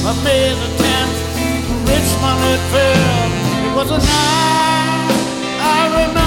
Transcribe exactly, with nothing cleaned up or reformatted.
of May the tenth, Richmond it fell. It was a night I remember.